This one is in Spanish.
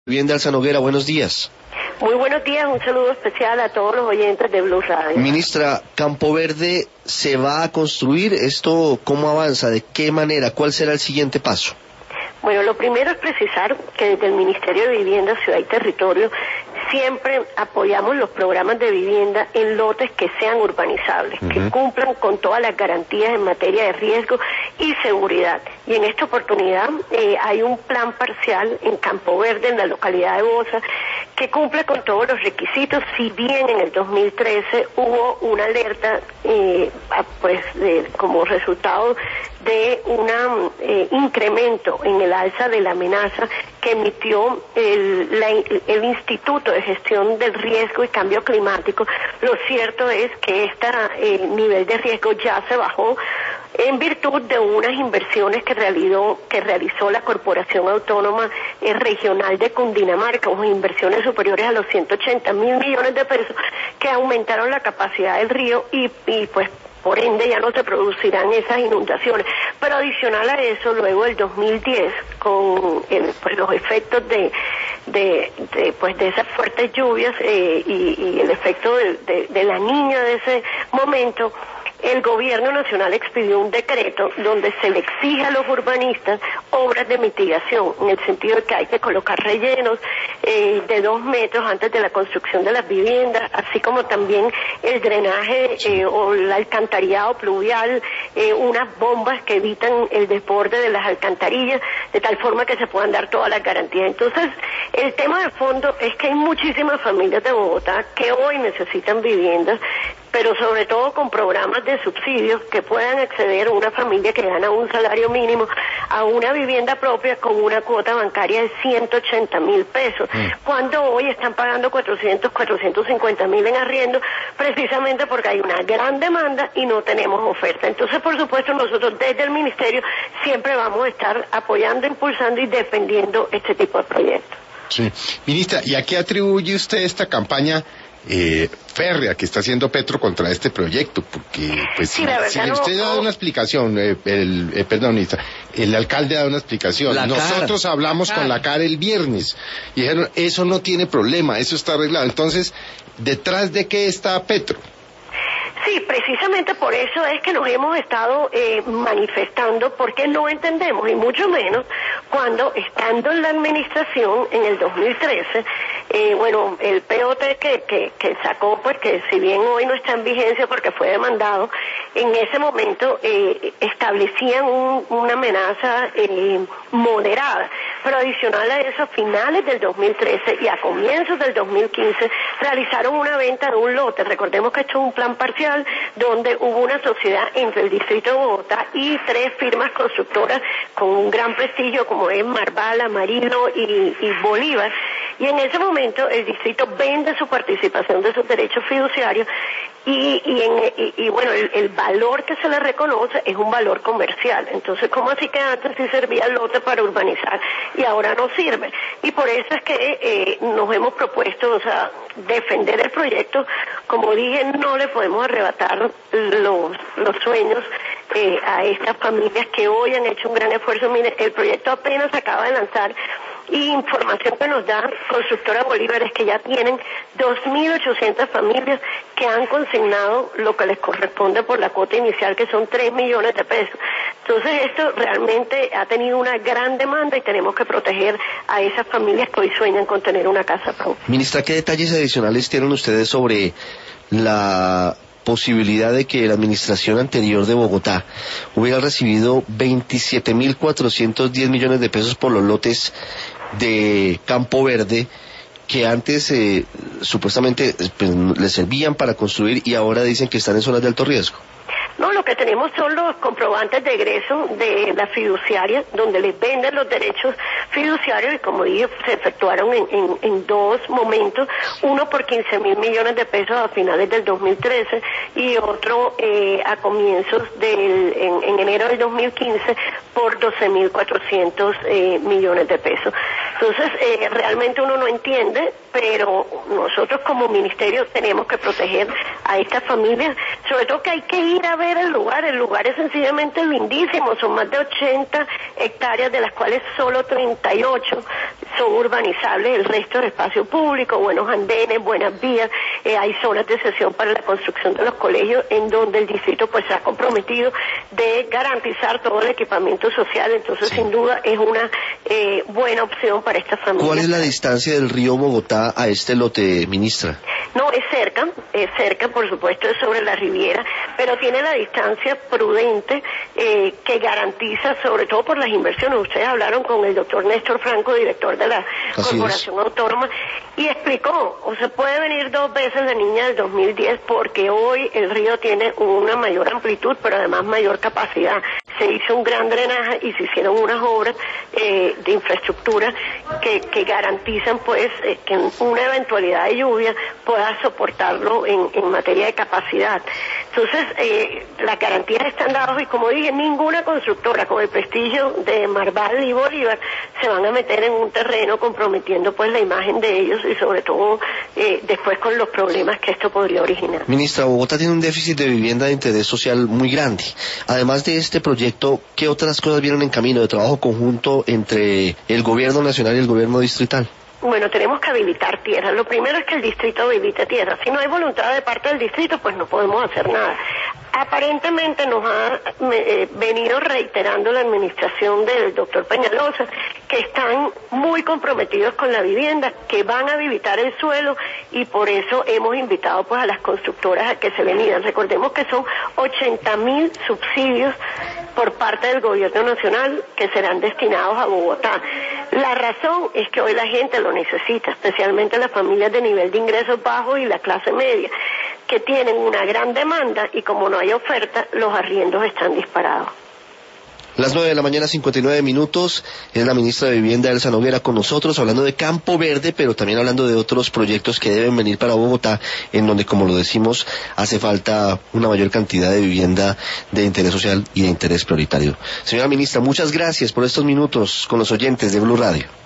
Bien, de Alza Noguera, buenos días. Muy buenos días, un saludo especial a todos los oyentes de Blue Radio. Ministra, Campo Verde se va a construir, ¿esto cómo avanza? ¿De qué manera? ¿Cuál será el siguiente paso? Bueno, lo primero es precisar que desde el Ministerio de Vivienda, Ciudad y Territorio siempre apoyamos los programas de vivienda en lotes que sean urbanizables, que cumplan con todas las garantías en materia de riesgo y seguridad. Y en esta oportunidad hay un plan parcial en Campo Verde, en la localidad de Bosa, que cumple con todos los requisitos, si bien en el 2013 hubo una alerta como resultado de un incremento en el alza de la amenaza que emitió el Instituto de Gestión del Riesgo y Cambio Climático. Lo cierto es que este nivel de riesgo ya se bajó en virtud de unas inversiones que realizó la Corporación Autónoma Regional de Cundinamarca, unas inversiones superiores a los 180.000 millones de pesos que aumentaron la capacidad del río y pues por ende ya no se producirán esas inundaciones. Pero adicional a eso, luego del 2010, con los efectos de esas fuertes lluvias y el efecto de la niña de ese momento, el gobierno nacional expidió un decreto donde se le exige a los urbanistas obras de mitigación, en el sentido de que hay que colocar rellenos de 2 metros antes de la construcción de las viviendas, así como también el drenaje o el alcantarillado pluvial, unas bombas que evitan el desborde de las alcantarillas, de tal forma que se puedan dar todas las garantías. Entonces, el tema de fondo es que hay muchísimas familias de Bogotá que hoy necesitan viviendas, pero sobre todo con programas de subsidios que puedan acceder a una familia que gana un salario mínimo a una vivienda propia con una cuota bancaria de 180.000 pesos, cuando hoy están pagando 450.000 en arriendo, precisamente porque hay una gran demanda y no tenemos oferta. Entonces, por supuesto, nosotros desde el Ministerio siempre vamos a estar apoyando, impulsando y defendiendo este tipo de proyectos. Sí. Ministra, ¿y a qué atribuye usted esta campaña férrea que está haciendo Petro contra este proyecto? Porque pues sí, si usted ha dado una explicación, ministra, el alcalde ha dado una explicación, nosotros hablamos con la CAR el viernes y dijeron, eso no tiene problema, eso está arreglado. Entonces, ¿detrás de qué está Petro? Sí, precisamente por eso es que nos hemos estado manifestando, porque no entendemos, y mucho menos cuando, estando en la administración en el 2013, el POT que sacó, pues que si bien hoy no está en vigencia porque fue demandado, en ese momento establecían una amenaza moderada, pero adicional a eso, a finales del 2013 y a comienzos del 2015, realizaron una venta de un lote. Recordemos que esto es un plan parcial donde hubo una sociedad entre el Distrito de Bogotá y 3 firmas constructoras con un gran prestigio como es Marval, Amarillo y Bolívar, y en ese momento el distrito vende su participación de sus derechos fiduciarios y el valor que se le reconoce es un valor comercial. Entonces, ¿cómo así que antes sí servía el lote para urbanizar y ahora no sirve? Y por eso es que nos hemos propuesto, defender el proyecto. Como dije, no le podemos arrebatar los sueños a estas familias que hoy han hecho un gran esfuerzo. Mire, el proyecto apenas se acaba de lanzar y información que nos da Constructora Bolívar es que ya tienen 2.800 familias que han consignado lo que les corresponde por la cuota inicial, que son 3 millones de pesos. Entonces esto realmente ha tenido una gran demanda y tenemos que proteger a esas familias que hoy sueñan con tener una casa propia. Ministra, ¿qué detalles adicionales tienen ustedes sobre la posibilidad de que la administración anterior de Bogotá hubiera recibido 27.410 millones de pesos por los lotes de Campo Verde que antes supuestamente les servían para construir y ahora dicen que están en zonas de alto riesgo? No, lo que tenemos son los comprobantes de egreso de la fiduciaria, donde les venden los derechos fiduciarios, y como dije, se efectuaron en 2 momentos, uno por 15.000 millones de pesos a finales del 2013 y otro a comienzos en enero del 2015 por 12.400 millones de pesos. Entonces, realmente uno no entiende, pero nosotros como ministerio tenemos que proteger a estas familias, sobre todo que hay que ir a ver el lugar es sencillamente lindísimo, son más de 80 hectáreas de las cuales solo 38 son urbanizables el resto del espacio público, buenos andenes, buenas vías, hay zonas de cesión para la construcción de los colegios en donde el distrito pues se ha comprometido de garantizar todo el equipamiento social, entonces sin duda es una buena opción para estas familias. ¿Cuál es la distancia del río Bogotá a este lote, ministra? No, es cerca, por supuesto, es sobre la Riviera, pero tiene la distancia prudente que garantiza, sobre todo por las inversiones. Ustedes hablaron con el doctor Néstor Franco, director de la Corporación Autónoma, y explicó, o se puede venir 2 veces la niña del 2010 porque hoy el río tiene una mayor amplitud, pero además mayor capacidad. Se hizo un gran drenaje y se hicieron unas obras de infraestructura que garantizan pues que en una eventualidad de lluvia pueda soportarlo en materia de capacidad. Entonces, las garantías están dadas y como dije, ninguna constructora con el prestigio de Marval y Bolívar se van a meter en un terreno comprometiendo pues la imagen de ellos y sobre todo después con los problemas que esto podría originar. Ministra, Bogotá tiene un déficit de vivienda de interés social muy grande. Además de este proyecto, ¿qué otras cosas vienen en camino de trabajo conjunto entre el gobierno nacional y el gobierno distrital? Bueno, tenemos que habilitar tierras. Lo primero es que el distrito habilite tierras. Si no hay voluntad de parte del distrito, pues no podemos hacer nada. Aparentemente nos ha venido reiterando la administración del doctor Peñalosa que están muy comprometidos con la vivienda, que van a habilitar el suelo y por eso hemos invitado pues a las constructoras a que se le midan. Recordemos que son 80.000 subsidios por parte del gobierno nacional que serán destinados a Bogotá. La razón es que hoy la gente lo necesita, especialmente las familias de nivel de ingresos bajos y la clase media, que tienen una gran demanda y como no hay oferta, los arriendos están disparados. Las 9:59 a.m, es la ministra de Vivienda Elsa Noguera con nosotros hablando de Campo Verde, pero también hablando de otros proyectos que deben venir para Bogotá, en donde, como lo decimos, hace falta una mayor cantidad de vivienda de interés social y de interés prioritario. Señora ministra, muchas gracias por estos minutos con los oyentes de Blue Radio.